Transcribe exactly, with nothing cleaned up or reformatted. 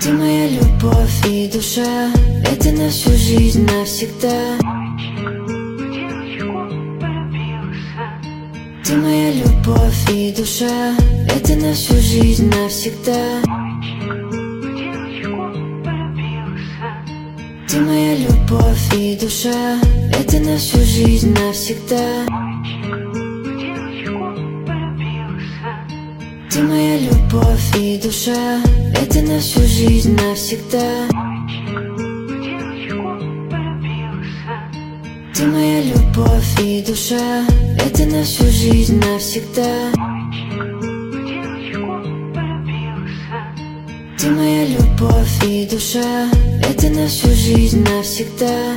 Ты моя любовь и душа, это на всю жизнь навсегда. Ты моя любовь и душа, это на всю жизнь навсегда. Ты моя любовь и душа, это на всю жизнь навсегда. Ты моя любовь и душа, это на всю жизнь навсегда. Ты моя любовь и душа, это на всю жизнь навсегда. Ты моя любовь и душа, это на всю жизнь навсегда.